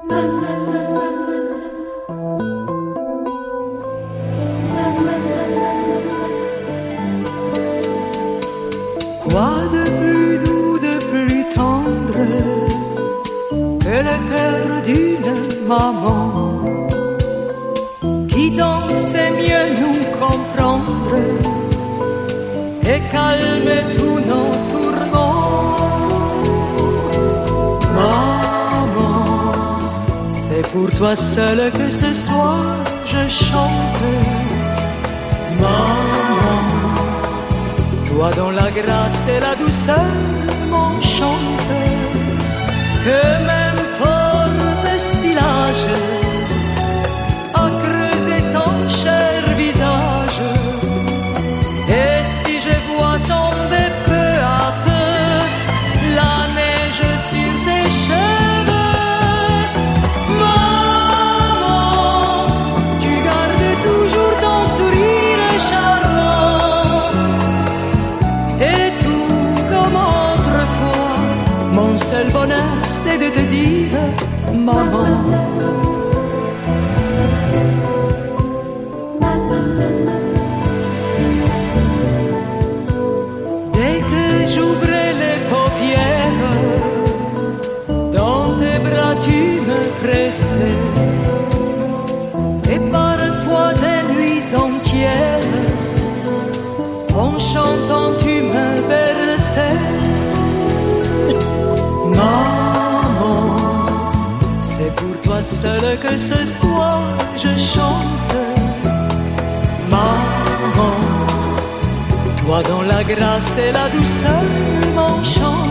Quoi de plus doux, de plus tendre que le cœur d'une maman qui dans ses mieux nous comprendre et calme tous nos tourments. Maman, c'est pour toi seule que ce soir je chante. Maman, toi dont la grâce et la douceur m'enchantent, que m'importe si l'âge a creusé ton cher visage, et si je vois tomber peu à peu la neige sur tes cheveux. Maman, tu gardes toujours ton sourire charmant, et tout comme autrefois, mon seul bonheur c'est de te dire maman. Dès que j'ouvrais les paupières, dans tes bras tu me pressais, et parfois des nuits entières, en chantant tu me berçais. Maman, c'est pour toi seule que ce soir je chante. Maman, toi dont la grâce et la douceur m'enchantent.